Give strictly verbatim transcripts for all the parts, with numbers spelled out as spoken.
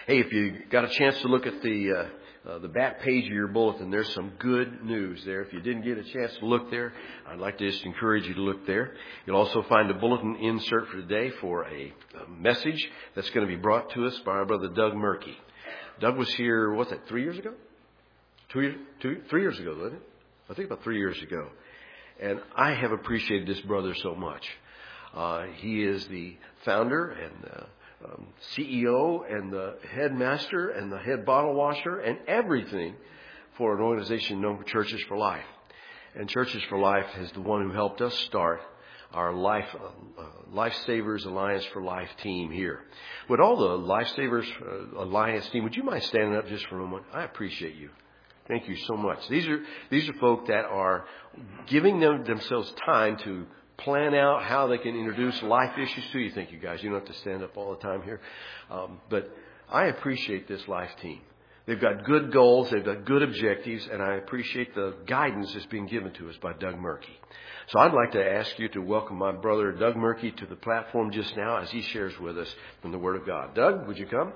Hey, if you got a chance to look at the uh, uh, the back page of your bulletin, there's some good news there. If you didn't get a chance to look there, I'd like to just encourage you to look there. You'll also find a bulletin insert for today for a, a message that's going to be brought to us by our brother Doug Murky. Doug was here, what's that, three years ago? Two years, two, three years ago, wasn't it? I think about three years ago. And I have appreciated this brother so much. Uh, he is the founder and uh, um, C E O and the headmaster and the head bottle washer and everything for an organization known for Churches for Life. And Churches for Life is the one who helped us start our Life uh, Lifesavers Alliance for Life team here. Would all the Lifesavers uh, Alliance team, would you mind standing up just for a moment? I appreciate you. Thank you so much. These are these are folk that are giving them themselves time to plan out how they can introduce life issues to you. Thank you, guys. You don't have to stand up all the time here. Um, but I appreciate this life team. They've got good goals. They've got good objectives. And I appreciate the guidance that's being given to us by Doug Murky. So I'd like to ask you to welcome my brother Doug Murky to the platform just now as he shares with us from the Word of God. Doug, would you come?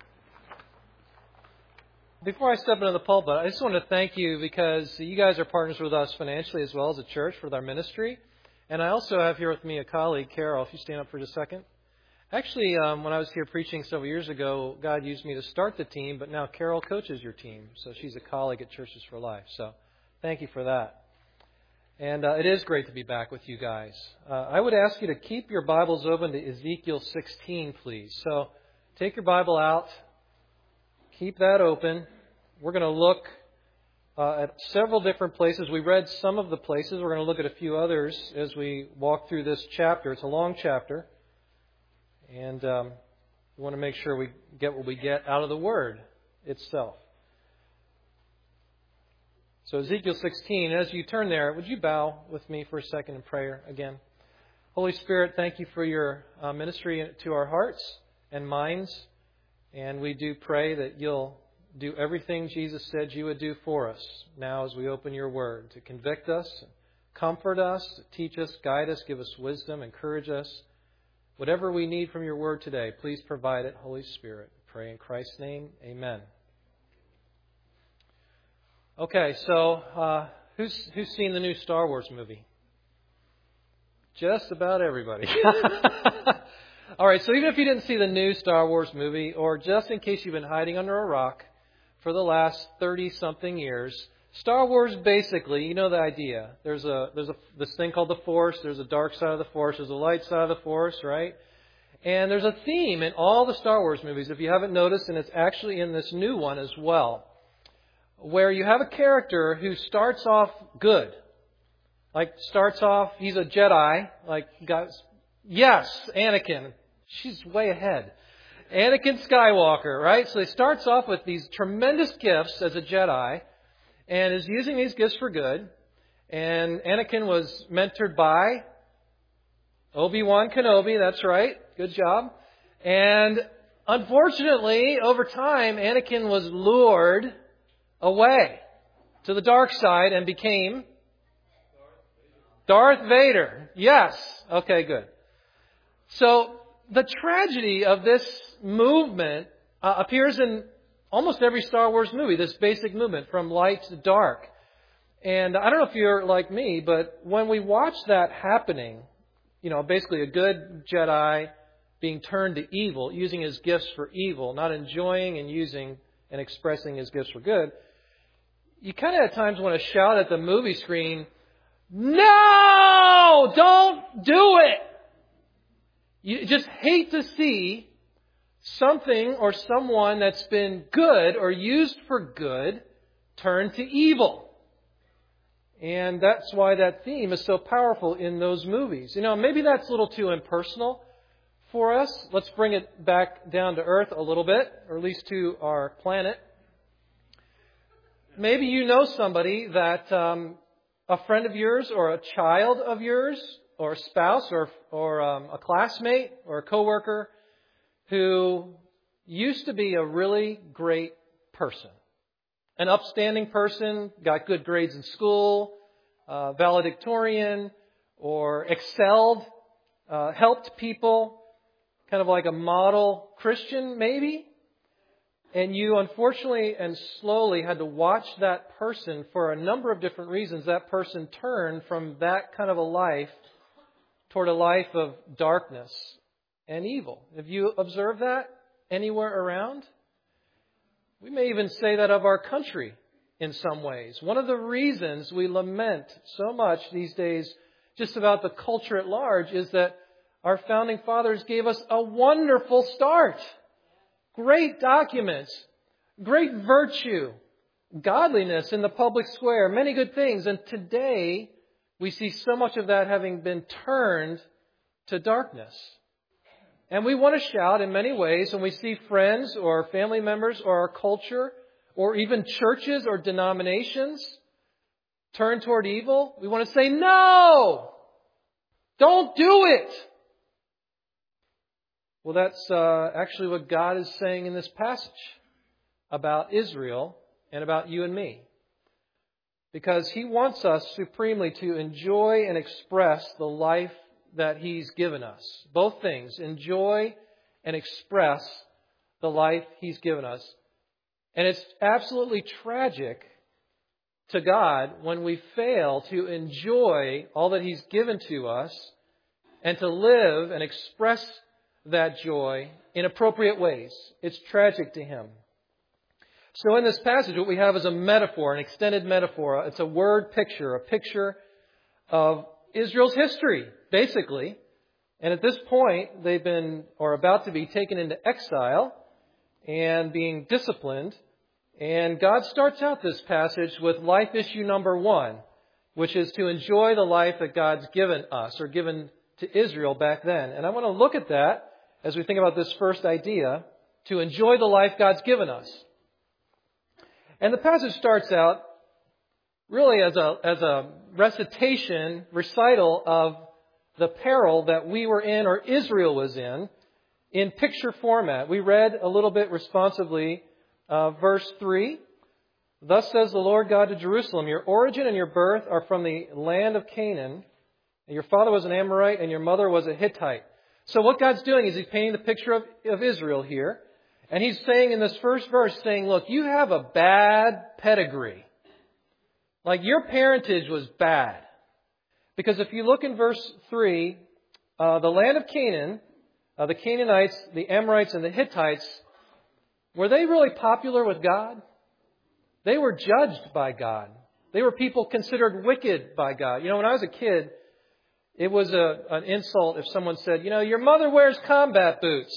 Before I step into the pulpit, I just want to thank you because you guys are partners with us financially as well as a church with our ministry. And I also have here with me a colleague, Carol, if you stand up for just a second. Actually, um, when I was here preaching several years ago, God used me to start the team, but now Carol coaches your team. So she's a colleague at Churches for Life. So thank you for that. And uh, it is great to be back with you guys. Uh, I would ask you to keep your Bibles open to Ezekiel sixteen, please. So take your Bible out. Keep that open. We're going to look uh, at several different places. We read some of the places. We're going to look at a few others as we walk through this chapter. It's a long chapter. And um, we want to make sure we get what we get out of the Word itself. So Ezekiel sixteen, as you turn there, would you bow with me for a second in prayer again? Holy Spirit, thank you for your uh, ministry to our hearts and minds. And we do pray that you'll do everything Jesus said you would do for us now as we open your Word, to convict us, comfort us, teach us, guide us, give us wisdom, encourage us. Whatever we need from your Word today, please provide it, Holy Spirit. Pray in Christ's name. Amen. Okay, so uh, who's who's seen the new Star Wars movie? Just about everybody. All right, so even if you didn't see the new Star Wars movie, or just in case you've been hiding under a rock for the last thirty-something years, Star Wars basically, you know the idea. There's a there's a this thing called the Force. There's a dark side of the Force. There's a light side of the Force, right? And there's a theme in all the Star Wars movies, if you haven't noticed, and it's actually in this new one as well, where you have a character who starts off good. Like, starts off, he's a Jedi, like, guys, yes, Anakin. She's way ahead. Anakin Skywalker, right? So he starts off with these tremendous gifts as a Jedi and is using these gifts for good. And Anakin was mentored by Obi-Wan Kenobi. That's right. Good job. And unfortunately, over time, Anakin was lured away to the dark side and became Darth Vader. Yes. Okay, good. So the tragedy of this movement uh, appears in almost every Star Wars movie, this basic movement from light to dark. And I don't know if you're like me, but when we watch that happening, you know, basically a good Jedi being turned to evil, using his gifts for evil, not enjoying and using and expressing his gifts for good, you kind of at times want to shout at the movie screen, "No! Don't do it!" You just hate to see something or someone that's been good or used for good turn to evil. And that's why that theme is so powerful in those movies. You know, maybe that's a little too impersonal for us. Let's bring it back down to earth a little bit, or at least to our planet. Maybe you know somebody that um, a friend of yours or a child of yours or a spouse or or um, a classmate or a coworker who used to be a really great person. An upstanding person, got good grades in school, uh, valedictorian, or excelled, uh, helped people, kind of like a model Christian maybe. and you unfortunately and slowly had to watch that person for a number of different reasons, that person turn from that kind of a life toward a life of darkness and evil. Have you observed that anywhere around? We may even say that of our country in some ways. One of the reasons we lament so much these days just about the culture at large is that our founding fathers gave us a wonderful start. Great documents, great virtue, godliness in the public square, many good things. And today, we see so much of that having been turned to darkness. And we want to shout in many ways when we see friends or family members or our culture or even churches or denominations turn toward evil. We want to say, no! Don't do it! Well, that's uh, actually what God is saying in this passage about Israel and about you and me. Because He wants us supremely to enjoy and express the life that He's given us. Both things, enjoy and express the life He's given us. And it's absolutely tragic to God when we fail to enjoy all that He's given to us and to live and express that joy in appropriate ways. It's tragic to Him. So in this passage, what we have is a metaphor, an extended metaphor. It's a word picture, a picture of Israel's history, basically. And at this point, they've been, or about to be, taken into exile and being disciplined. And God starts out this passage with life issue number one, which is to enjoy the life that God's given us, or given to Israel back then. And I want to look at that as we think about this first idea, to enjoy the life God's given us. And the passage starts out really as a, as a recitation, recital of the peril that we were in, or Israel was in, in picture format. We read a little bit responsively uh, verse three. Thus says the Lord God to Jerusalem, your origin and your birth are from the land of Canaan. And your father was an Amorite and your mother was a Hittite. So what God's doing is He's painting the picture of, of Israel here. And He's saying in this first verse, saying, look, you have a bad pedigree. Like your parentage was bad. Because if you look in verse three, uh, the land of Canaan, uh, the Canaanites, the Amorites, and the Hittites, were they really popular with God? They were judged by God. They were people considered wicked by God. You know, when I was a kid, it was a, an insult if someone said, you know, your mother wears combat boots.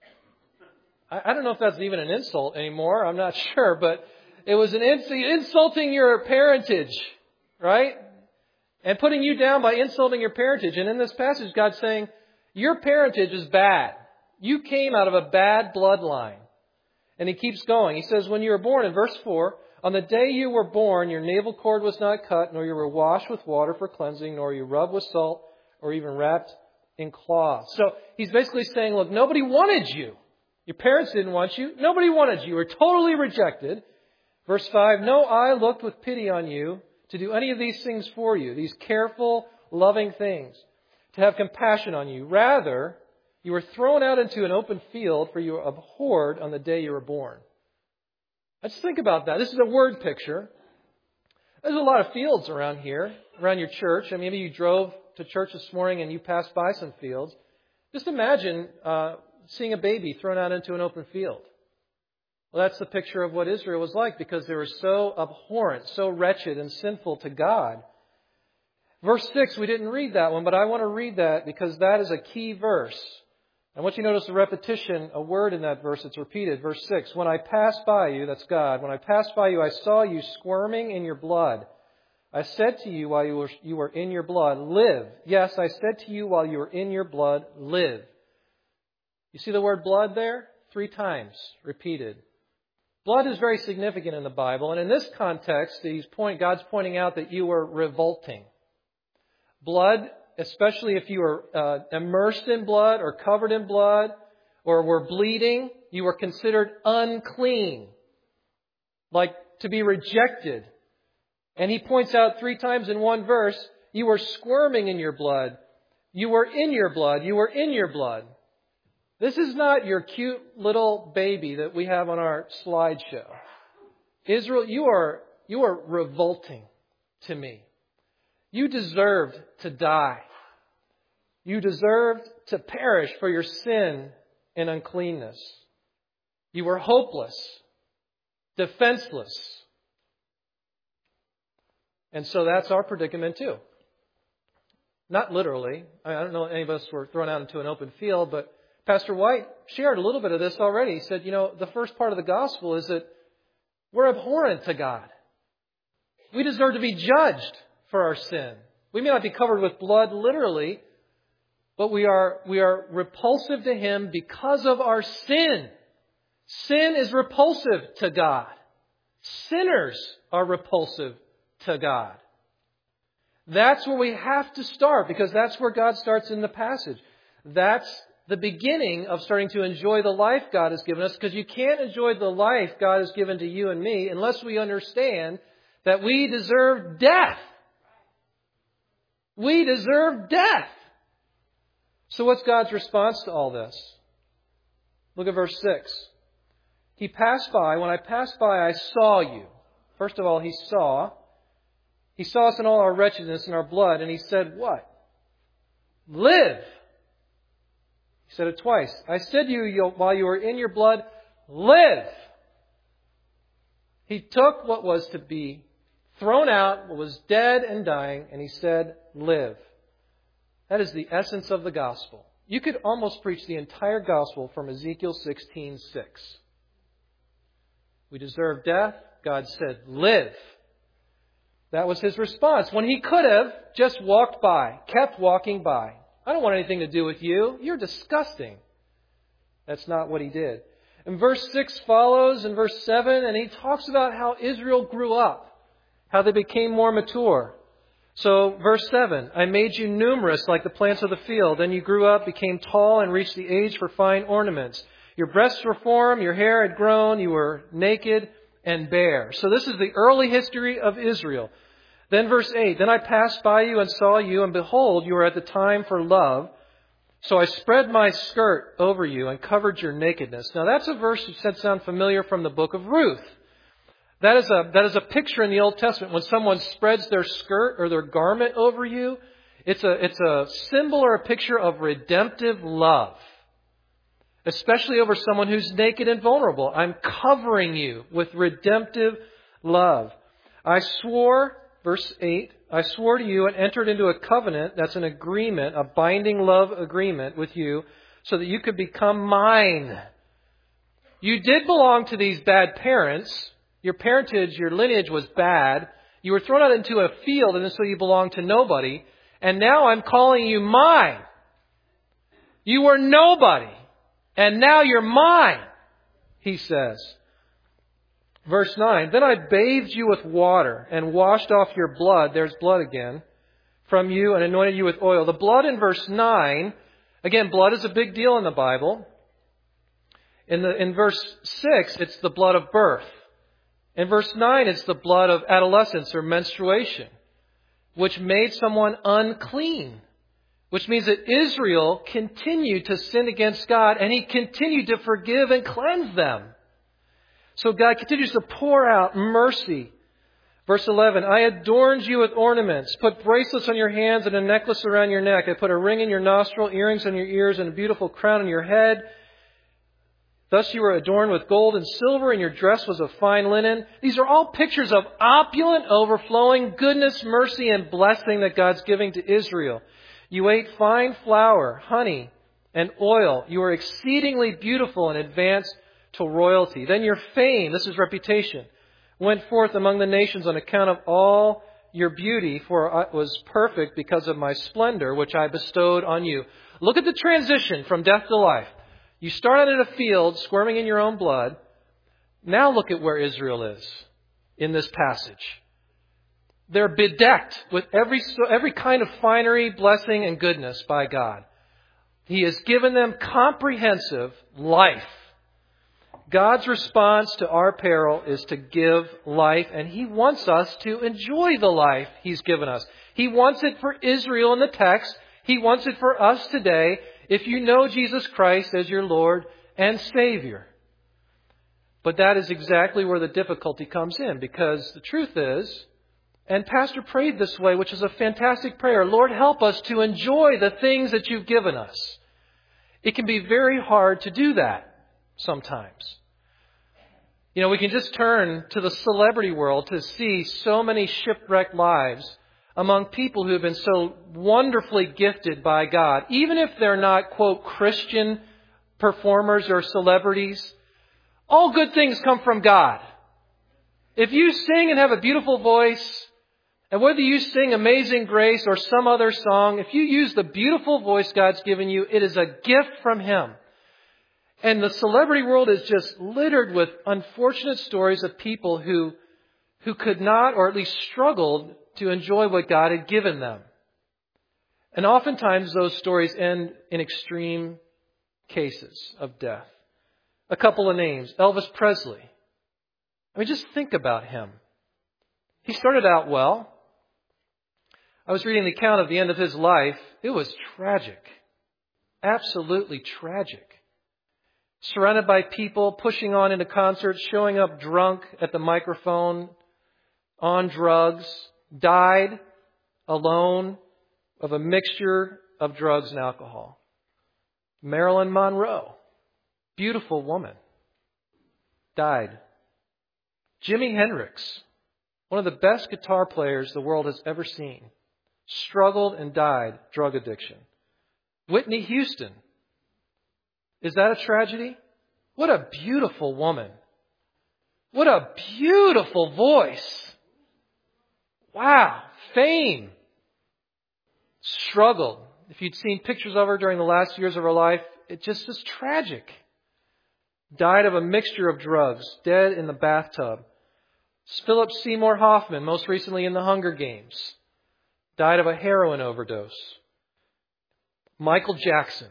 I, I don't know if that's even an insult anymore. I'm not sure. But it was an ins- insulting your parentage, right? And putting you down by insulting your parentage. And in this passage, God's saying, your parentage is bad. You came out of a bad bloodline. And He keeps going. He says, when you were born, in verse four, on the day you were born, your navel cord was not cut, nor you were washed with water for cleansing, nor you rubbed with salt, or even wrapped in cloth. So He's basically saying, look, nobody wanted you. Your parents didn't want you. Nobody wanted you. You were totally rejected. Verse five, no eye looked with pity on you to do any of these things for you, these careful, loving things, to have compassion on you. Rather, you were thrown out into an open field, for you were abhorred on the day you were born. Let's think about that. This is a word picture. There's a lot of fields around here, around your church. I mean, maybe you drove to church this morning and you passed by some fields. Just imagine uh, seeing a baby thrown out into an open field. Well, that's the picture of what Israel was like, because they were so abhorrent, so wretched and sinful to God. Verse six, we didn't read that one, but I want to read that because that is a key verse. I want you to notice the repetition, a word in that verse that's repeated. Verse six, when I passed by you, that's God, when I passed by you, I saw you squirming in your blood. I said to you while you were, you were in your blood, live. Yes, I said to you while you were in your blood, live. You see the word blood there? Three times repeated. Blood is very significant in the Bible. And in this context, he's point, God's pointing out that you were revolting. Blood, especially if you were uh, immersed in blood or covered in blood or were bleeding, you were considered unclean, like to be rejected. And he points out three times in one verse, you were squirming in your blood. You were in your blood. You were in your blood. This is not your cute little baby that we have on our slideshow. Israel, you are, you are revolting to me. You deserved to die. You deserved to perish for your sin and uncleanness. You were hopeless, defenseless. And so that's our predicament too. Not literally. I don't know if any of us were thrown out into an open field, but Pastor White shared a little bit of this already. He said, you know, the first part of the gospel is that we're abhorrent to God. We deserve to be judged for our sin. We may not be covered with blood literally, but we are, we are repulsive to Him because of our sin. Sin is repulsive to God. Sinners are repulsive to God. That's where we have to start, because that's where God starts in the passage. That's the beginning of starting to enjoy the life God has given us, because you can't enjoy the life God has given to you and me unless we understand that we deserve death. We deserve death. So what's God's response to all this? Look at verse six. He passed by. When I passed by, I saw you. First of all, He saw. He saw us in all our wretchedness and our blood, and He said, what? Live. He said it twice. I said to you while you were in your blood, live. He took what was to be thrown out, what was dead and dying, and He said, live. That is the essence of the gospel. You could almost preach the entire gospel from Ezekiel sixteen six. We deserve death. God said, live. That was His response when He could have just walked by, kept walking by. I don't want anything to do with you. You're disgusting. That's not what He did. And verse six follows in verse seven, and He talks about how Israel grew up, how they became more mature. So verse seven, I made you numerous like the plants of the field. Then you grew up, became tall, and reached the age for fine ornaments. Your breasts were formed, your hair had grown, you were naked and bare. So this is the early history of Israel. Then verse eight, then I passed by you and saw you, and behold, you were at the time for love. So I spread my skirt over you and covered your nakedness. Now that's a verse that should sound familiar from the book of Ruth. That is a, that is a picture in the Old Testament. When someone spreads their skirt or their garment over you, it's a, it's a symbol or a picture of redemptive love. Especially over someone who's naked and vulnerable. I'm covering you with redemptive love. I swore, verse eight, I swore to you and entered into a covenant, that's an agreement, a binding love agreement with you, so that you could become mine. You did belong to these bad parents. Your parentage, your lineage was bad. You were thrown out into a field, and so you belonged to nobody. And now I'm calling you mine. You were nobody. And now you're mine, He says. Verse nine, then I bathed you with water and washed off your blood, there's blood again, from you and anointed you with oil. The blood in verse nine, again, blood is a big deal in the Bible. In, the, in verse six, it's the blood of birth. In verse nine, it's the blood of adolescence or menstruation, which made someone unclean. Which means that Israel continued to sin against God, and He continued to forgive and cleanse them. So God continues to pour out mercy. Verse eleven, I adorned you with ornaments, put bracelets on your hands and a necklace around your neck. I put a ring in your nostril, earrings on your ears, and a beautiful crown on your head. Thus you were adorned with gold and silver, and your dress was of fine linen. These are all pictures of opulent, overflowing goodness, mercy, and blessing that God's giving to Israel. You ate fine flour, honey, and oil. You were exceedingly beautiful and advanced to royalty. Then your fame, this is reputation, went forth among the nations on account of all your beauty, for it was perfect because of my splendor, which I bestowed on you. Look at the transition from death to life. You start out in a field, squirming in your own blood. Now look at where Israel is in this passage. They're bedecked with every, every kind of finery, blessing, and goodness by God. He has given them comprehensive life. God's response to our peril is to give life, and He wants us to enjoy the life He's given us. He wants it for Israel in the text. He wants it for us today. if you know Jesus Christ as your Lord and Savior. But that is exactly where the difficulty comes in, because the truth is, and Pastor prayed this way, which is a fantastic prayer, Lord, help us to enjoy the things that you've given us. It can be very hard to do that sometimes. You know, we can just turn to the celebrity world to see so many shipwrecked lives among people who have been so wonderfully gifted by God. Even if they're not, quote, Christian performers or celebrities, all good things come from God. If you sing and have a beautiful voice, and whether you sing Amazing Grace or some other song, if you use the beautiful voice God's given you, it is a gift from Him. And the celebrity world is just littered with unfortunate stories of people who, who could not, or at least struggled, to enjoy what God had given them. And oftentimes those stories end in extreme cases of death. A couple of names. Elvis Presley. I mean, just think about him. He started out well. I was reading the account of the end of his life. It was tragic. Absolutely tragic. Surrounded by people, pushing on into concerts, showing up drunk at the microphone, on drugs, died alone of a mixture of drugs and alcohol. Marilyn Monroe, beautiful woman, died. Jimi Hendrix, one of the best guitar players the world has ever seen, struggled and died, drug addiction. Whitney Houston, is that a tragedy? What a beautiful woman. What a beautiful voice. Wow, fame. Struggled. If you'd seen pictures of her during the last years of her life, it just is tragic. Died of a mixture of drugs, dead in the bathtub. Philip Seymour Hoffman, most recently in the Hunger Games, died of a heroin overdose. Michael Jackson.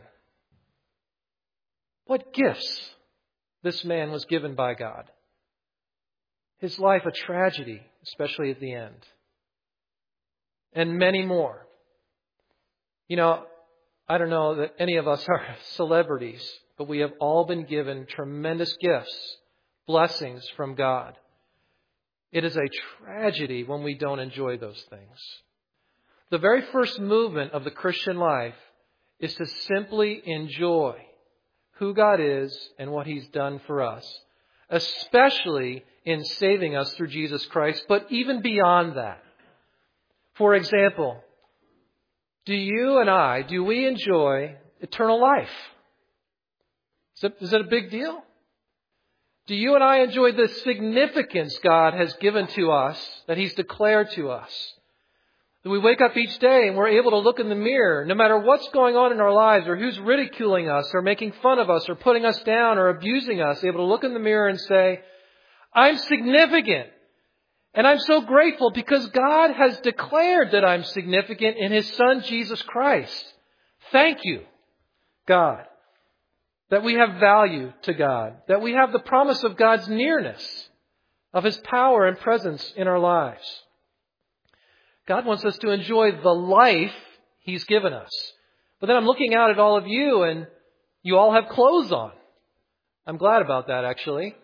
What gifts this man was given by God. His life a tragedy, especially at the end. And many more. You know, I don't know that any of us are celebrities, but we have all been given tremendous gifts, blessings from God. It is a tragedy when we don't enjoy those things. The very first movement of the Christian life is to simply enjoy who God is and what He's done for us, especially in saving us through Jesus Christ, but even beyond that. For example, do you and I, do we enjoy eternal life? Is it, is it a big deal? Do you and I enjoy the significance God has given to us, that He's declared to us? That we wake up each day and we're able to look in the mirror, no matter what's going on in our lives or who's ridiculing us or making fun of us or putting us down or abusing us, able to look in the mirror and say, I'm significant. And I'm so grateful because God has declared that I'm significant in His Son, Jesus Christ. Thank you, God, that we have value to God, that we have the promise of God's nearness, of His power and presence in our lives. God wants us to enjoy the life He's given us. But then I'm looking out at all of you and you all have clothes on. I'm glad about that, actually.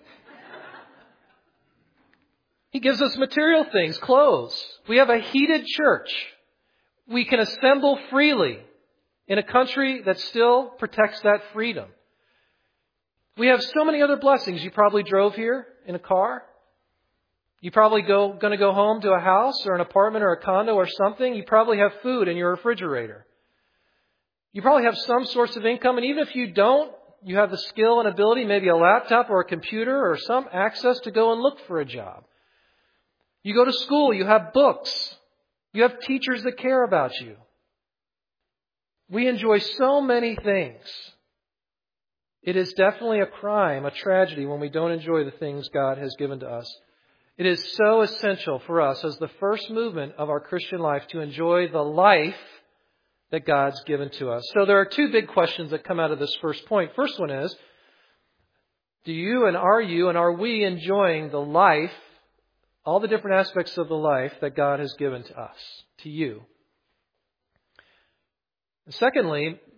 He gives us material things, clothes. We have a heated church. We can assemble freely in a country that still protects that freedom. We have so many other blessings. You probably drove here in a car. You probably go going to go home to a house or an apartment or a condo or something. You probably have food in your refrigerator. You probably have some source of income. And even if you don't, you have the skill and ability, maybe a laptop or a computer or some access to go and look for a job. You go to school, you have books. You have teachers that care about you. We enjoy so many things. It is definitely a crime, a tragedy, when we don't enjoy the things God has given to us. It is so essential for us as the first movement of our Christian life to enjoy the life that God's given to us. So there are two big questions that come out of this first point. First one is, do you and are you and are we enjoying the life, all the different aspects of the life that God has given to us, to you? And secondly,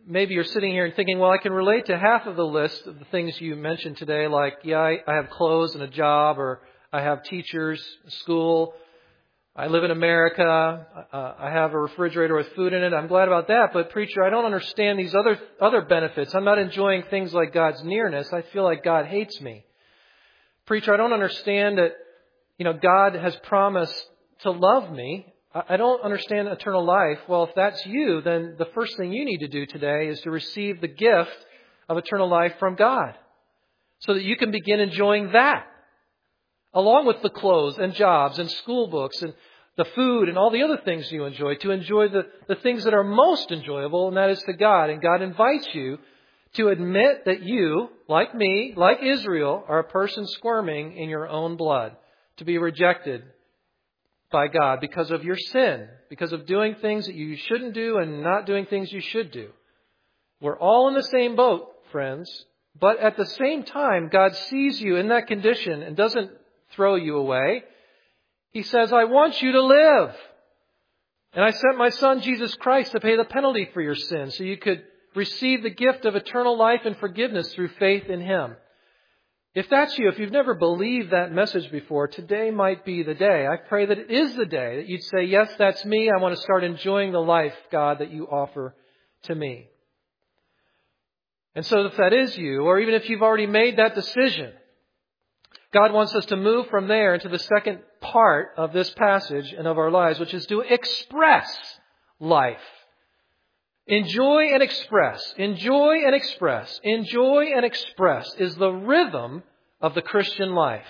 maybe you're sitting here and thinking, well, I can relate to half of the list of the things you mentioned today, like, yeah, I, I have clothes and a job, or I have teachers, school, I live in America, uh, I have a refrigerator with food in it. I'm glad about that. But preacher, I don't understand these other other benefits. I'm not enjoying things like God's nearness. I feel like God hates me. Preacher, I don't understand that, you know, God has promised to love me. I don't understand eternal life. Well, if that's you, then the first thing you need to do today is to receive the gift of eternal life from God, so that you can begin enjoying that, along with the clothes and jobs and school books and the food and all the other things you enjoy, to enjoy the, the things that are most enjoyable, and that is to God. And God invites you to admit that you, like me, like Israel, are a person squirming in your own blood, to be rejected by God because of your sin, because of doing things that you shouldn't do and not doing things you should do. We're all in the same boat, friends. But at the same time, God sees you in that condition and doesn't throw you away. He says, I want you to live. And I sent my Son, Jesus Christ, to pay the penalty for your sins so you could receive the gift of eternal life and forgiveness through faith in Him. If that's you, if you've never believed that message before, today might be the day. I pray that it is the day that you'd say, yes, that's me. I want to start enjoying the life, God, that you offer to me. And so if that is you, or even if you've already made that decision, God wants us to move from there into the second part of this passage and of our lives, which is to express life. Enjoy and express. Enjoy and express. Enjoy and express is the rhythm of the Christian life.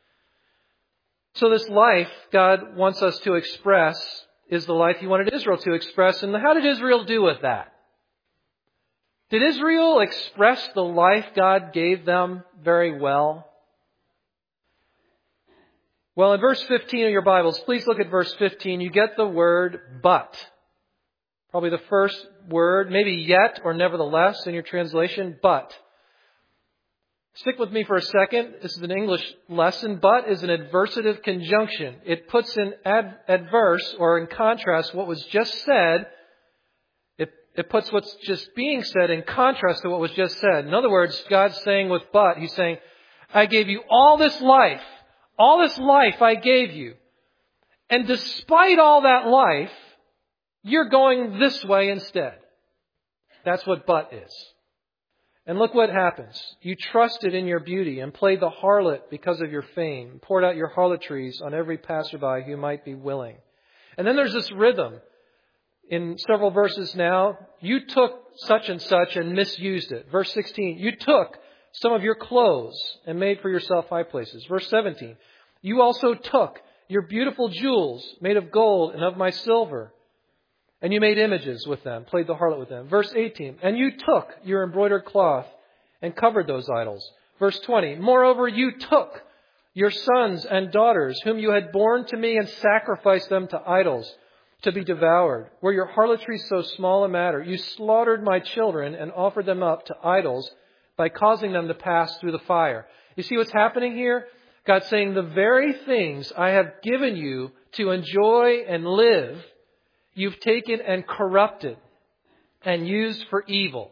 So this life God wants us to express is the life He wanted Israel to express. And how did Israel do with that? Did Israel express the life God gave them very well? Well, in verse fifteen of your Bibles, please look at verse fifteen. You get the word but. Probably the first word, maybe yet or nevertheless in your translation, but. Stick with me for a second. This is an English lesson. But is an adversative conjunction. It puts in ad, adverse or in contrast what was just said. It, it puts what's just being said in contrast to what was just said. In other words, God's saying with but, He's saying, I gave you all this life. All this life I gave you. And despite all that life, you're going this way instead. That's what but is. And look what happens. You trusted in your beauty and played the harlot because of your fame, poured out your harlotries on every passerby who might be willing. And then there's this rhythm. In several verses now, you took such and such and misused it. Verse sixteen, you took some of your clothes and made for yourself high places. Verse seventeen, you also took your beautiful jewels made of gold and of my silver, and you made images with them, played the harlot with them. Verse eighteen, and you took your embroidered cloth and covered those idols. Verse twenty, moreover, you took your sons and daughters, whom you had borne to me, and sacrificed them to idols to be devoured. Were your harlotries so small a matter? You slaughtered my children and offered them up to idols by causing them to pass through the fire. You see what's happening here? God's saying the very things I have given you to enjoy and live, you've taken and corrupted and used for evil.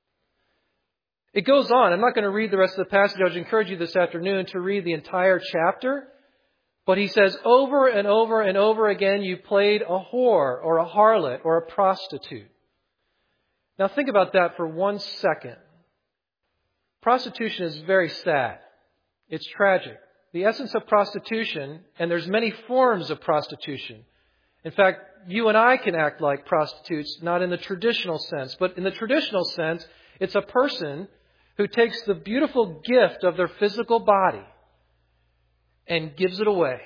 It goes on. I'm not going to read the rest of the passage. I would encourage you this afternoon to read the entire chapter. But he says over and over and over again, you played a whore or a harlot or a prostitute. Now think about that for one second. Prostitution is very sad. It's tragic. The essence of prostitution, and there's many forms of prostitution. In fact, you and I can act like prostitutes, not in the traditional sense, but in the traditional sense, it's a person who takes the beautiful gift of their physical body and gives it away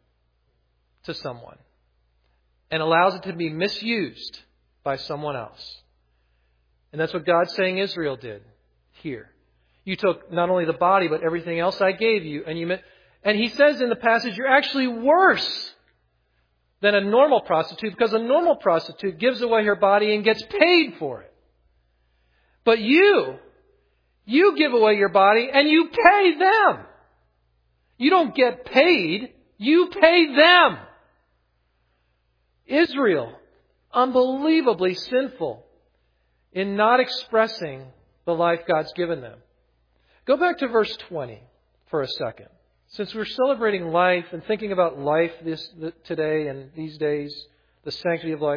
to someone and allows it to be misused by someone else. And that's what God's saying Israel did here. You took not only the body, but everything else I gave you. And you, and he says in the passage, you're actually worse than a normal prostitute, because a normal prostitute gives away her body and gets paid for it. But you, you give away your body and you pay them. You don't get paid, you pay them. Israel, unbelievably sinful. in not expressing the life God's given them. Go back to verse twenty for a second. Since we're celebrating life and thinking about life this today and these days, the sanctity of life,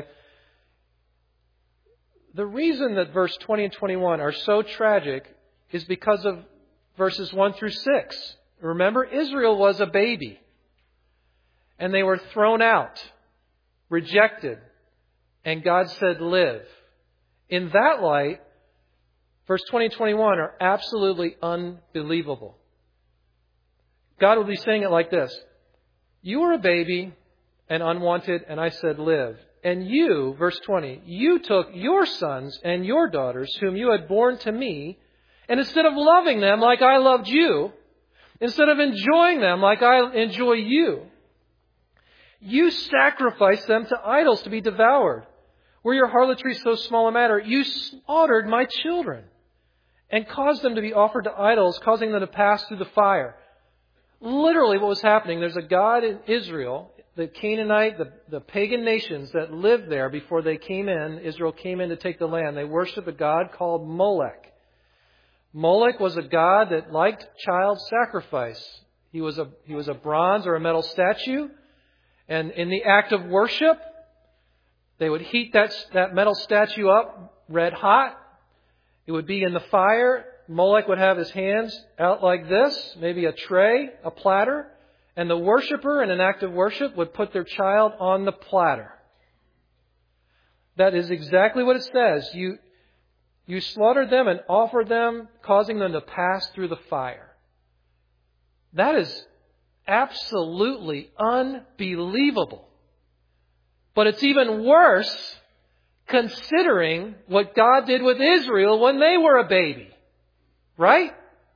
the reason that verse twenty and twenty-one are so tragic is because of verses one through six. Remember, Israel was a baby. And they were thrown out, rejected. And God said, live. In that light, verse twenty and twenty-one are absolutely unbelievable. God would be saying it like this. You were a baby and unwanted, and I said, live. And you, verse twenty, you took your sons and your daughters, whom you had borne to me, and instead of loving them like I loved you, instead of enjoying them like I enjoy you, you sacrificed them to idols to be devoured. Were your harlotry so small a matter? You slaughtered my children and caused them to be offered to idols, causing them to pass through the fire. Literally what was happening, there's a God in Israel, the Canaanite, the, the pagan nations that lived there before they came in. Israel came in to take the land. They worshiped a God called Molech. Molech was a god that liked child sacrifice. He was a, he was a bronze or a metal statue. And in the act of worship, they would heat that, that metal statue up red hot. It would be in the fire. Molech would have his hands out like this, maybe a tray, a platter. And the worshiper in an act of worship would put their child on the platter. That is exactly what it says. You, you slaughtered them and offered them, causing them to pass through the fire. That is absolutely unbelievable. But it's even worse considering what God did with Israel when they were a baby. Right?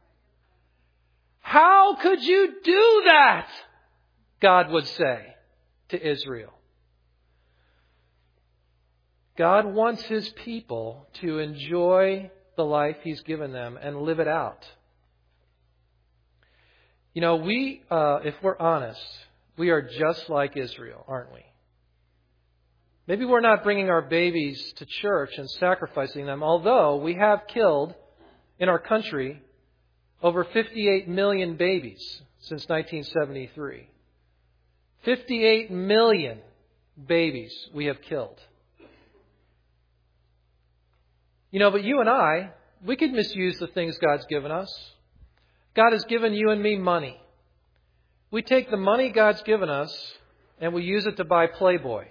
How could you do that? God would say to Israel. God wants His people to enjoy the life He's given them and live it out. You know, we, uh, if we're honest, we are just like Israel, aren't we? Maybe we're not bringing our babies to church and sacrificing them, although we have killed in our country over fifty-eight million babies since nineteen seventy-three. fifty-eight million babies we have killed. You know, but you and I, we could misuse the things God's given us. God has given you and me money. We take the money God's given us and we use it to buy Playboy.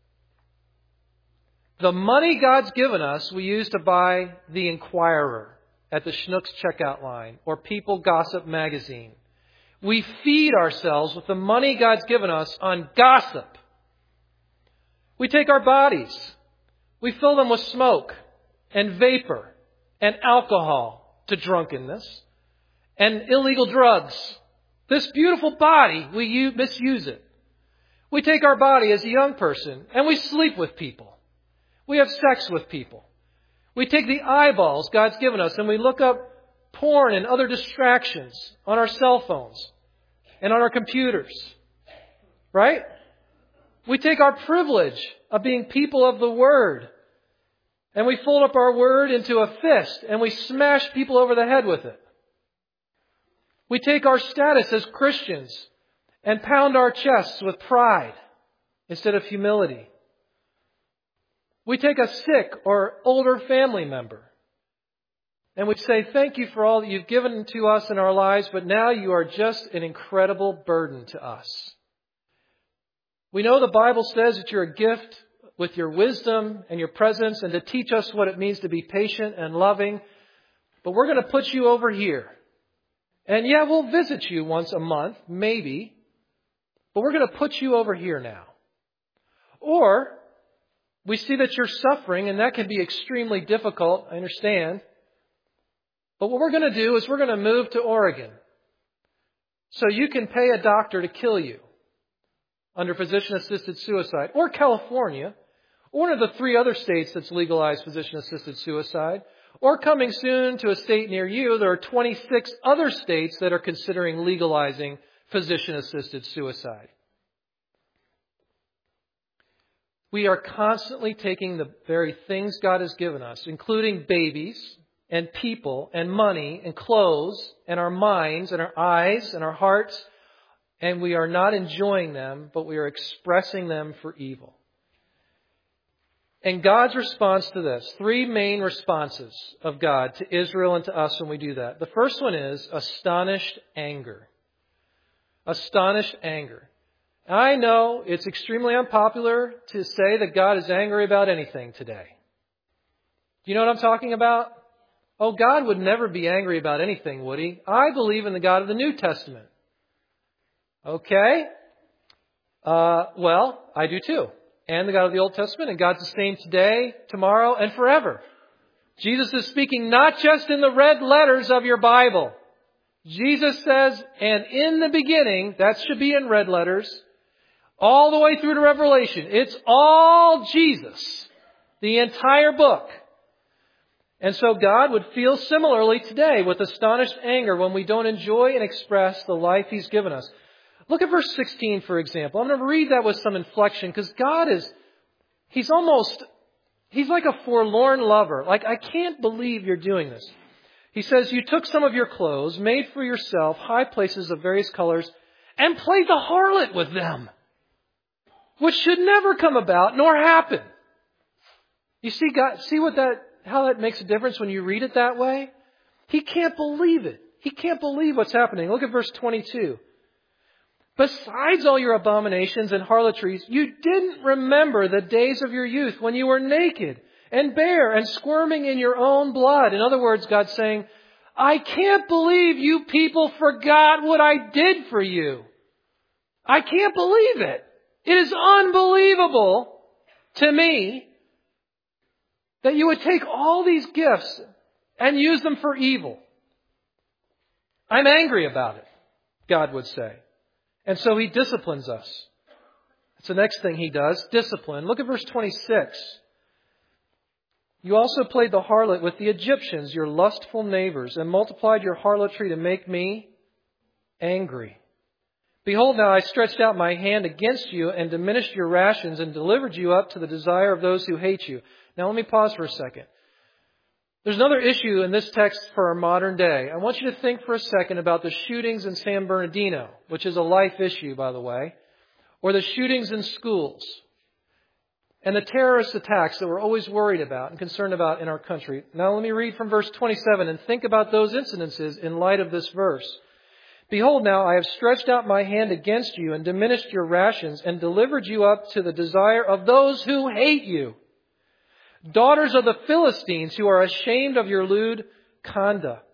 The money God's given us we use to buy The Inquirer at the Schnucks checkout line or People Gossip magazine. We feed ourselves with the money God's given us on gossip. We take our bodies. We fill them with smoke and vapor and alcohol to drunkenness and illegal drugs. This beautiful body, we misuse it. We take our body as a young person and we sleep with people. We have sex with people. We take the eyeballs God's given us and we look up porn and other distractions on our cell phones and on our computers. Right? We take our privilege of being people of the Word and we fold up our Word into a fist and we smash people over the head with it. We take our status as Christians and pound our chests with pride instead of humility. We take a sick or older family member and we say, thank you for all that you've given to us in our lives, but now you are just an incredible burden to us. We know the Bible says that you're a gift with your wisdom and your presence and to teach us what it means to be patient and loving, but we're going to put you over here. And yeah, we'll visit you once a month, maybe, but we're going to put you over here now. Or we see that you're suffering, and that can be extremely difficult, I understand. But what we're going to do is we're going to move to Oregon so you can pay a doctor to kill you under physician-assisted suicide, or California, or one of the three other states that's legalized physician-assisted suicide, or coming soon to a state near you, there are twenty-six other states that are considering legalizing physician-assisted suicide. we are constantly taking the very things God has given us, including babies and people and money and clothes and our minds and our eyes and our hearts, and we are not enjoying them, but we are expressing them for evil. And God's response to this, three main responses of God to Israel and to us when we do that. The first one is astonished anger. Astonished anger. I know it's extremely unpopular to say that God is angry about anything today. Do you know what I'm talking about? Oh, God would never be angry about anything, would He? I believe in the God of the New Testament. Okay. Uh, well, I do too. And the God of the Old Testament, and God's the same today, tomorrow, and forever. Jesus is speaking not just in the red letters of your Bible. Jesus says, and in the beginning, that should be in red letters, all the way through to Revelation. It's all Jesus. The entire book. And so God would feel similarly today with astonished anger when we don't enjoy and express the life He's given us. Look at verse sixteen, for example. I'm going to read that with some inflection because God is, He's almost, He's like a forlorn lover. Like, I can't believe you're doing this. He says, you took some of your clothes, made for yourself high places of various colors, and played the harlot with them, which should never come about nor happen. You see, God, see what that, how that makes a difference when you read it that way? He can't believe it. He can't believe what's happening. Look at verse twenty-two. Besides all your abominations and harlotries, you didn't remember the days of your youth when you were naked and bare and squirming in your own blood. In other words, God's saying, I can't believe you people forgot what I did for you. I can't believe it. It is unbelievable to me that you would take all these gifts and use them for evil. I'm angry about it, God would say. And so He disciplines us. That's the next thing He does, discipline. Look at verse twenty-six. You also played the harlot with the Egyptians, your lustful neighbors, and multiplied your harlotry to make me angry. Behold, now I stretched out my hand against you and diminished your rations and delivered you up to the desire of those who hate you. Now let me pause for a second. There's another issue in this text for our modern day. I want you to think for a second about the shootings in San Bernardino, which is a life issue, by the way, or the shootings in schools, and the terrorist attacks that we're always worried about and concerned about in our country. Now let me read from verse twenty-seven and think about those incidences in light of this verse. Behold, now I have stretched out my hand against you and diminished your rations and delivered you up to the desire of those who hate you. Daughters of the Philistines who are ashamed of your lewd conduct.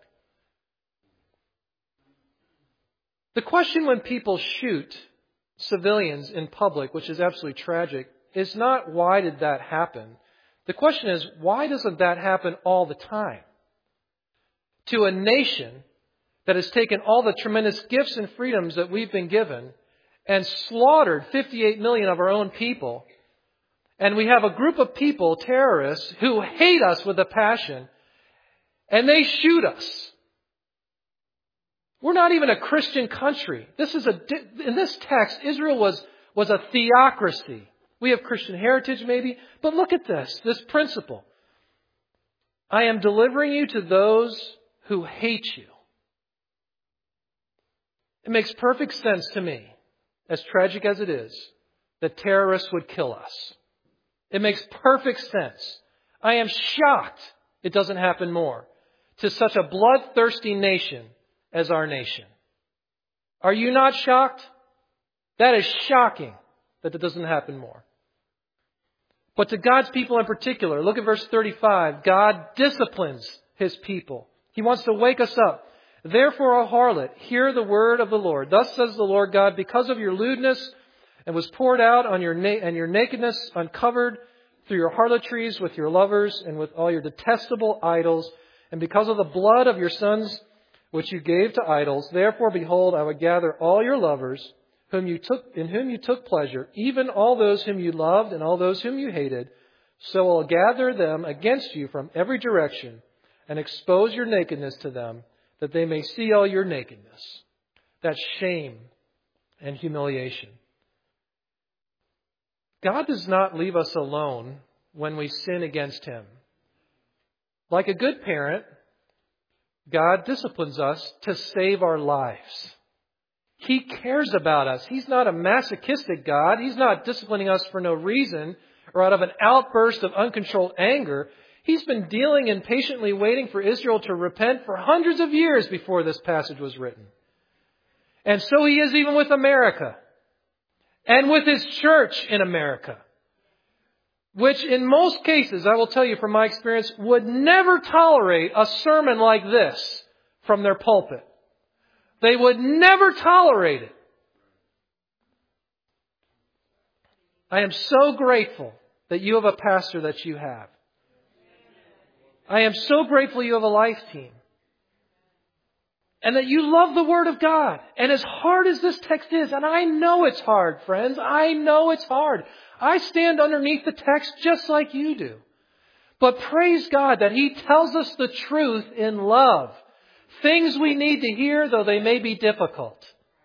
The question when people shoot civilians in public, which is absolutely tragic, is not why did that happen? The question is, why doesn't that happen all the time? To a nation that has taken all the tremendous gifts and freedoms that we've been given and slaughtered fifty-eight million of our own people. And we have a group of people, terrorists, who hate us with a passion, and they shoot us. We're not even a Christian country. This is a, in this text, Israel was, was a theocracy. We have Christian heritage maybe, but look at this, this principle. I am delivering you to those who hate you. It makes perfect sense to me, as tragic as it is, that terrorists would kill us. It makes perfect sense. I am shocked it doesn't happen more to such a bloodthirsty nation as our nation. Are you not shocked? That is shocking that it doesn't happen more. But to God's people in particular, look at verse thirty-five. God disciplines His people. He wants to wake us up. Therefore, O harlot, hear the word of the Lord. Thus says the Lord God, because of your lewdness, and was poured out on your na- and your nakedness uncovered through your harlotries with your lovers and with all your detestable idols, and because of the blood of your sons which you gave to idols, therefore, behold, I will gather all your lovers, whom you took in whom you took pleasure, even all those whom you loved and all those whom you hated. So I'll gather them against you from every direction and expose your nakedness to them, that they may see all your nakedness. That's shame and humiliation. God does not leave us alone when we sin against Him. Like a good parent, God disciplines us to save our lives. He cares about us. He's not a masochistic God. He's not disciplining us for no reason or out of an outburst of uncontrolled anger. He's been dealing and patiently waiting for Israel to repent for hundreds of years before this passage was written. And so He is even with America and with His church in America, which in most cases, I will tell you from my experience, would never tolerate a sermon like this from their pulpit. They would never tolerate it. I am so grateful that you have a pastor that you have. I am so grateful you have a life team. And that you love the Word of God. And as hard as this text is, and I know it's hard, friends. I know it's hard. I stand underneath the text just like you do. But praise God that He tells us the truth in love. Things we need to hear, though they may be difficult.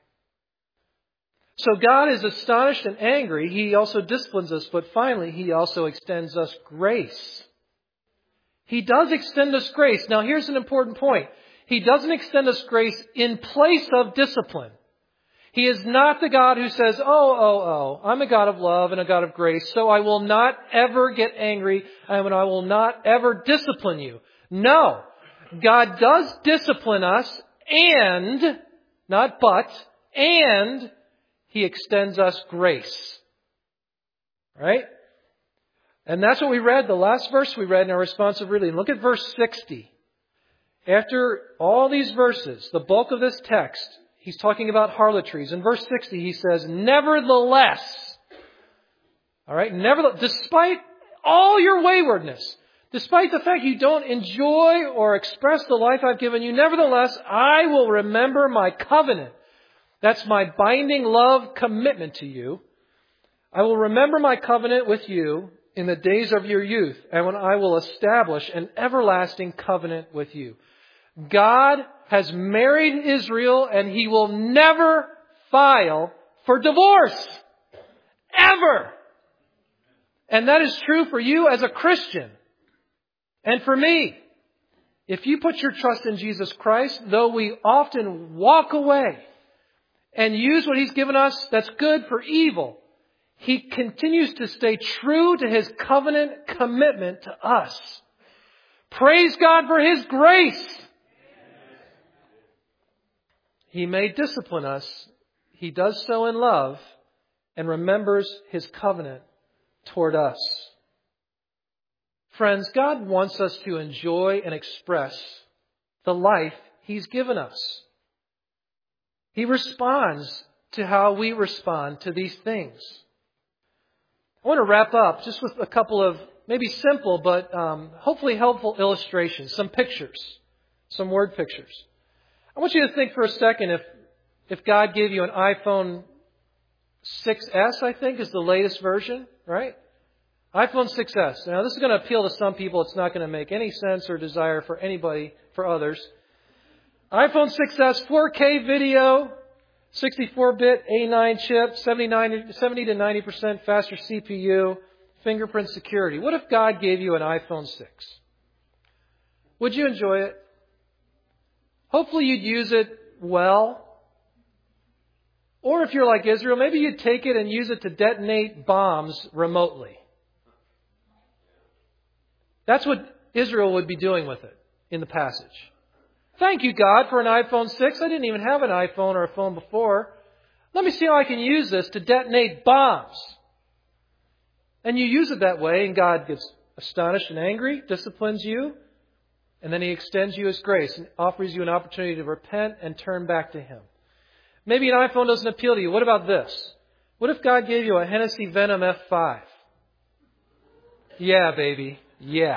So God is astonished and angry. He also disciplines us, but finally He also extends us grace. He does extend us grace. Now here's an important point. He doesn't extend us grace in place of discipline. He is not the God who says, oh, oh, oh, I'm a God of love and a God of grace, so I will not ever get angry and I will not ever discipline you. No. God does discipline us and, not but, and He extends us grace. Right? And that's what we read, the last verse we read in our responsive reading. Look at verse sixty. After all these verses, the bulk of this text, He's talking about harlotries. In verse sixty, He says, nevertheless, all right, nevertheless, despite all your waywardness, despite the fact you don't enjoy or express the life I've given you, nevertheless, I will remember my covenant. That's my binding love commitment to you. I will remember my covenant with you in the days of your youth, and when I will establish an everlasting covenant with you. God has married Israel, and He will never file for divorce. Ever. And that is true for you as a Christian. And for me. If you put your trust in Jesus Christ, though we often walk away and use what He's given us that's good for evil, He continues to stay true to His covenant commitment to us. Praise God for His grace. He may discipline us. He does so in love and remembers His covenant toward us. Friends, God wants us to enjoy and express the life He's given us. He responds to how we respond to these things. I want to wrap up just with a couple of maybe simple but um, hopefully helpful illustrations, some pictures, some word pictures. I want you to think for a second if if God gave you an iPhone six S, I think, is the latest version, right? iPhone six S. Now, this is going to appeal to some people. It's not going to make any sense or desire for anybody, for others. iPhone six S, four K video, sixty-four bit A nine chip, seventy to ninety percent faster C P U, fingerprint security. What if God gave you an iPhone six? Would you enjoy it? Hopefully you'd use it well. Or if you're like Israel, maybe you'd take it and use it to detonate bombs remotely. That's what Israel would be doing with it in the passage. Thank you, God, for an iPhone six. I didn't even have an iPhone or a phone before. Let me see how I can use this to detonate bombs. And you use it that way, and God gets astonished and angry, disciplines you, and then He extends you His grace and offers you an opportunity to repent and turn back to Him. Maybe an iPhone doesn't appeal to you. What about this? What if God gave you a Hennessy Venom F five? Yeah, baby. Yeah.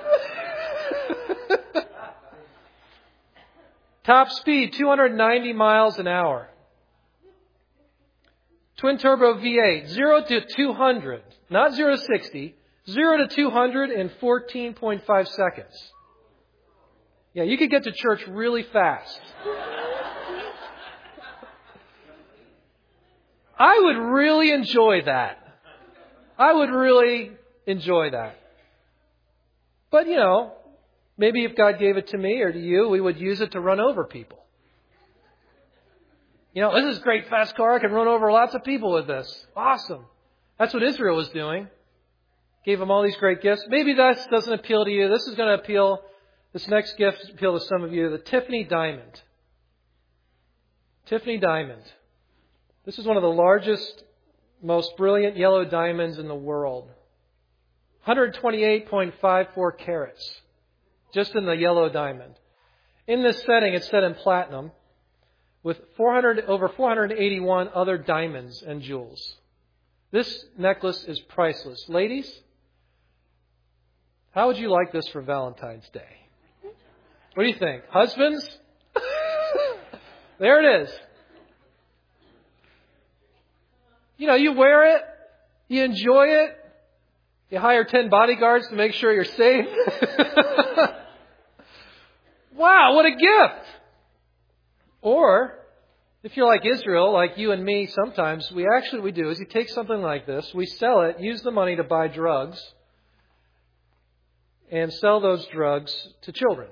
Top speed, two hundred ninety miles an hour. Twin turbo V eight, zero to two hundred. Not zero to sixty. zero to two hundred in fourteen point five seconds. Yeah, you could get to church really fast. I would really enjoy that. I would really enjoy that. But, you know, maybe if God gave it to me or to you, we would use it to run over people. You know, this is a great fast car. I can run over lots of people with this. Awesome. That's what Israel was doing. Gave them all these great gifts. Maybe that doesn't appeal to you. This is going to appeal, this next gift appeal to some of you. The Tiffany Diamond. Tiffany Diamond. This is one of the largest, most brilliant yellow diamonds in the world. one hundred twenty-eight point five four carats. Just in the yellow diamond. In this setting, it's set in platinum with four hundred, over four hundred eighty-one other diamonds and jewels. This necklace is priceless. Ladies, how would you like this for Valentine's Day? What do you think? Husbands? There it is. You know, you wear it, you enjoy it, you hire ten bodyguards to make sure you're safe. Wow, what a gift! Or, if you're like Israel, like you and me sometimes, we actually, we do is you take something like this, we sell it, use the money to buy drugs, and sell those drugs to children.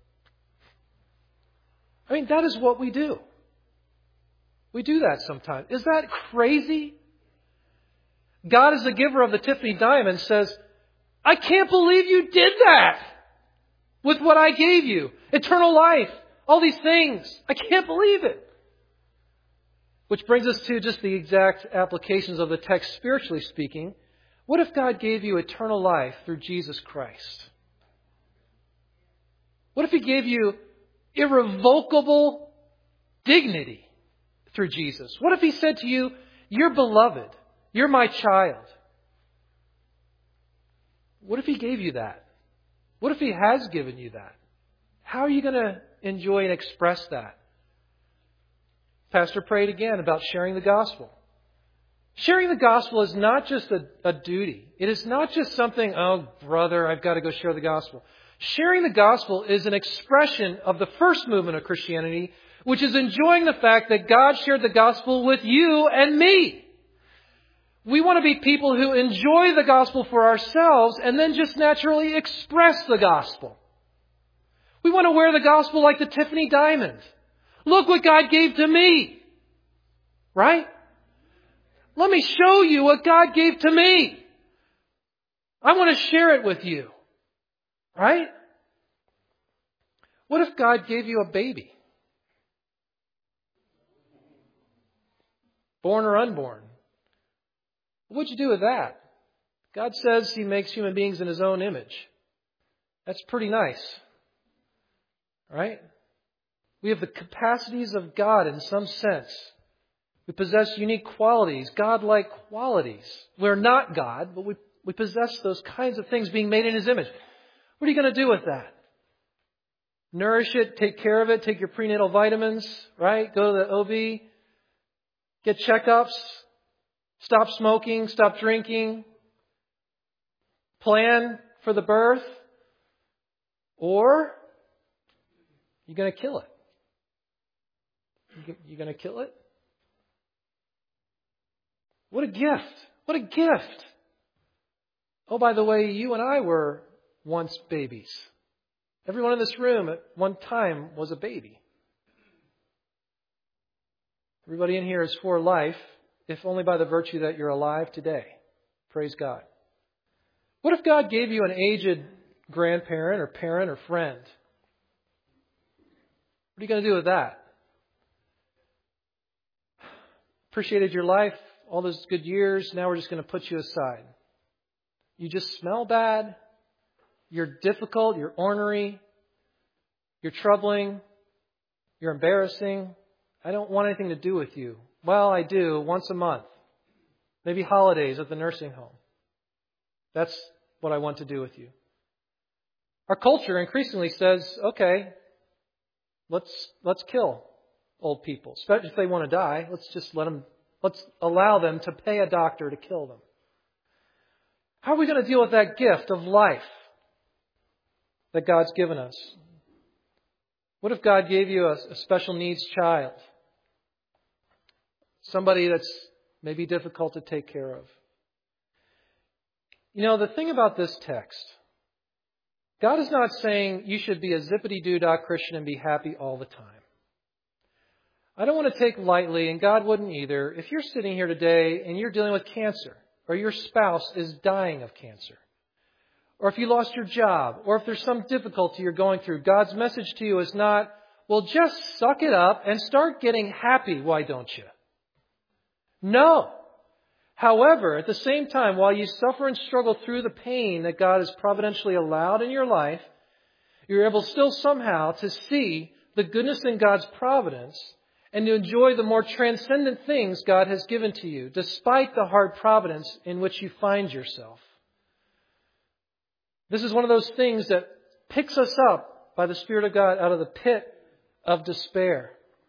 I mean, that is what we do. We do that sometimes. Is that crazy? God, as the giver of the Tiffany Diamond, says, I can't believe you did that with what I gave you. Eternal life. All these things. I can't believe it. Which brings us to just the exact applications of the text, spiritually speaking. What if God gave you eternal life through Jesus Christ? What if He gave you irrevocable dignity through Jesus? What if He said to you, you're beloved, you're my child? What if He gave you that? What if He has given you that? How are you going to enjoy and express that? Pastor prayed again about sharing the gospel. Sharing the gospel is not just a, a duty. It is not just something, oh, brother, I've got to go share the gospel. Sharing the gospel is an expression of the first movement of Christianity, which is enjoying the fact that God shared the gospel with you and me. We want to be people who enjoy the gospel for ourselves and then just naturally express the gospel. We want to wear the gospel like the Tiffany Diamond. Look what God gave to me. Right? Let me show you what God gave to me. I want to share it with you. Right? What if God gave you a baby? Born or unborn? What'd you do with that? God says He makes human beings in His own image. That's pretty nice. Right? We have the capacities of God in some sense. We possess unique qualities, God-like qualities. We're not God, but we, we possess those kinds of things being made in His image. What are you going to do with that? Nourish it, take care of it, take your prenatal vitamins, right? Go to the O B, get checkups, stop smoking, stop drinking, plan for the birth, or you're going to kill it. You're going to kill it? What a gift. What a gift. Oh, by the way, you and I were once babies. Everyone in this room at one time was a baby. Everybody in here is for life, if only by the virtue that you're alive today. Praise God. What if God gave you an aged grandparent or parent or friend? What are you going to do with that? Appreciated your life, all those good years. Now we're just going to put you aside. You just smell bad. You're difficult. You're ornery. You're troubling. You're embarrassing. I don't want anything to do with you. Well, I do once a month. Maybe holidays at the nursing home. That's what I want to do with you. Our culture increasingly says, okay, let's let's kill old people, especially if they want to die. Let's just let them, let's allow them to pay a doctor to kill them. How are we going to deal with that gift of life that God's given us? What if God gave you a, a special needs child? Somebody that's maybe difficult to take care of. You know, the thing about this text, God is not saying you should be a zippity-doo-dah Christian and be happy all the time. I don't want to take lightly, and God wouldn't either, if you're sitting here today and you're dealing with cancer, or your spouse is dying of cancer, or if you lost your job, or if there's some difficulty you're going through. God's message to you is not, well, just suck it up and start getting happy, why don't you? No. However, at the same time, while you suffer and struggle through the pain that God has providentially allowed in your life, you're able still somehow to see the goodness in God's providence and to enjoy the more transcendent things God has given to you, despite the hard providence in which you find yourself. This is one of those things that picks us up by the Spirit of God out of the pit of despair.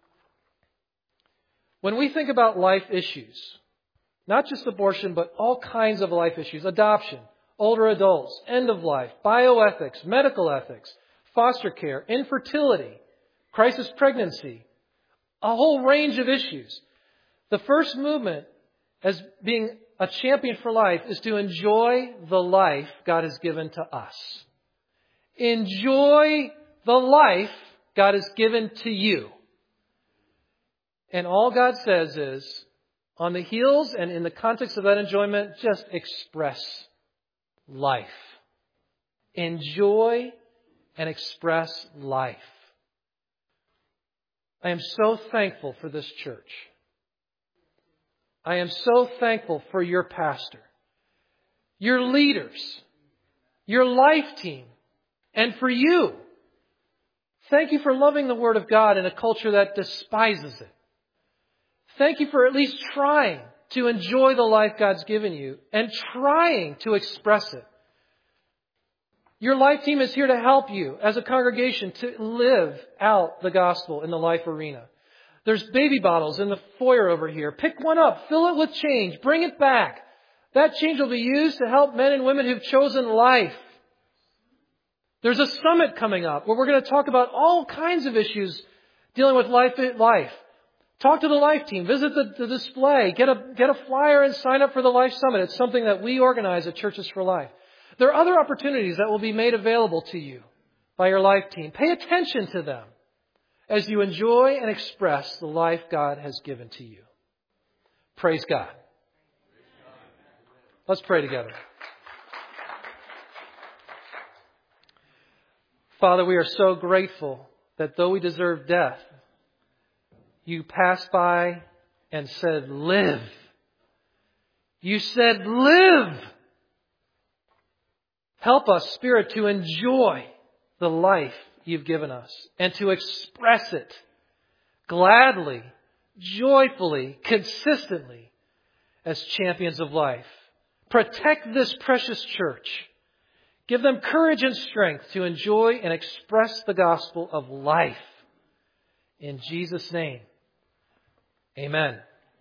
When we think about life issues, not just abortion, but all kinds of life issues, adoption, older adults, end of life, bioethics, medical ethics, foster care, infertility, crisis pregnancy, a whole range of issues. The first movement as being a champion for life is to enjoy the life God has given to us. Enjoy the life God has given to you. And all God says is, on the heels and in the context of that enjoyment, just express life. Enjoy and express life. I am so thankful for this church. I am so thankful for your pastor, your leaders, your life team, and for you. Thank you for loving the Word of God in a culture that despises it. Thank you for at least trying to enjoy the life God's given you and trying to express it. Your life team is here to help you as a congregation to live out the gospel in the life arena. There's baby bottles in the foyer over here. Pick one up, fill it with change, bring it back. That change will be used to help men and women who've chosen life. There's a summit coming up where we're going to talk about all kinds of issues dealing with life. life. Talk to the Life team. Visit the, the display. Get a, get a flyer and sign up for the Life Summit. It's something that we organize at Churches for Life. There are other opportunities that will be made available to you by your Life team. Pay attention to them as you enjoy and express the life God has given to you. Praise God. Let's pray together. Father, we are so grateful that though we deserve death, you passed by and said, live. You said, live. Help us, Spirit, to enjoy the life you've given us and to express it gladly, joyfully, consistently as champions of life. Protect this precious church. Give them courage and strength to enjoy and express the gospel of life. In Jesus' name, amen.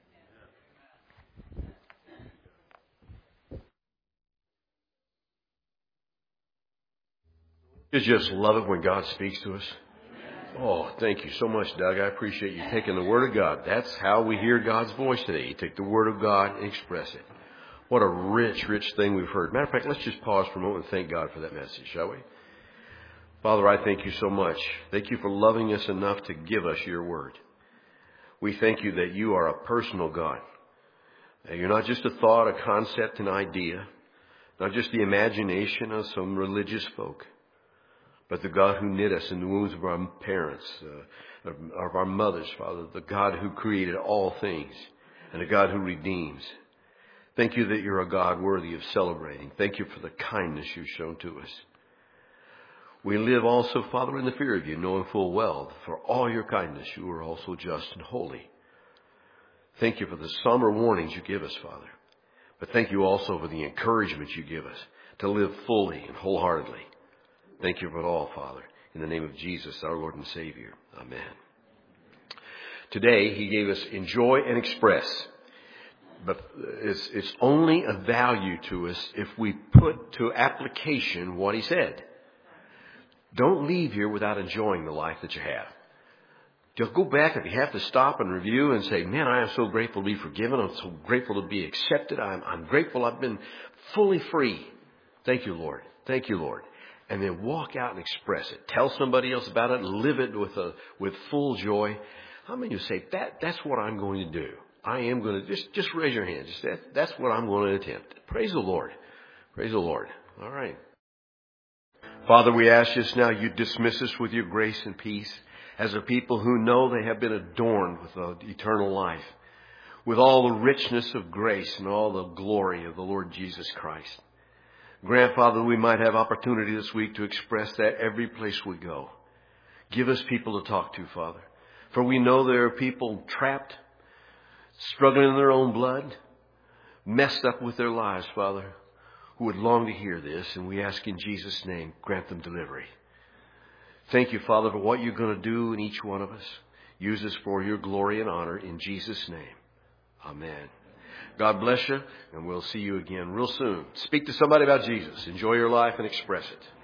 You just love it when God speaks to us. Oh, thank you so much, Doug. I appreciate you taking the Word of God. That's how we hear God's voice today. You take the Word of God and express it. What a rich, rich thing we've heard. Matter of fact, let's just pause for a moment and thank God for that message, shall we? Father, I thank you so much. Thank you for loving us enough to give us your Word. We thank you that you are a personal God. That you're not just a thought, a concept, an idea, not just the imagination of some religious folk, but the God who knit us in the wombs of our parents, uh, of, of our mothers, Father, the God who created all things, and the God who redeems. Thank you that you're a God worthy of celebrating. Thank you for the kindness you've shown to us. We live also, Father, in the fear of you, knowing full well, for all your kindness, you are also just and holy. Thank you for the somber warnings you give us, Father. But thank you also for the encouragement you give us to live fully and wholeheartedly. Thank you for it all, Father. In the name of Jesus, our Lord and Savior. Amen. Today, he gave us enjoy and express. But it's, it's only of value to us if we put to application what he said. Don't leave here without enjoying the life that you have. Just go back if you have to stop and review and say, man, I am so grateful to be forgiven. I'm so grateful to be accepted. I'm, I'm grateful I've been fully free. Thank you, Lord. Thank you, Lord. And then walk out and express it. Tell somebody else about it. Live it with a, with full joy. How many of you say, that, that's what I'm going to do? I am going to, just, just raise your hand. Just that, that's what I'm going to attempt. Praise the Lord. Praise the Lord. All right. Father, we ask just now you dismiss us with your grace and peace as a people who know they have been adorned with the eternal life, with all the richness of grace and all the glory of the Lord Jesus Christ. Grant, Father, we might have opportunity this week to express that every place we go. Give us people to talk to, Father. For we know there are people trapped, struggling in their own blood, messed up with their lives, Father, who would long to hear this. And we ask in Jesus' name, grant them delivery. Thank you, Father, for what you're going to do in each one of us. Use us for your glory and honor in Jesus' name. Amen. God bless you, and we'll see you again real soon. Speak to somebody about Jesus. Enjoy your life and express it.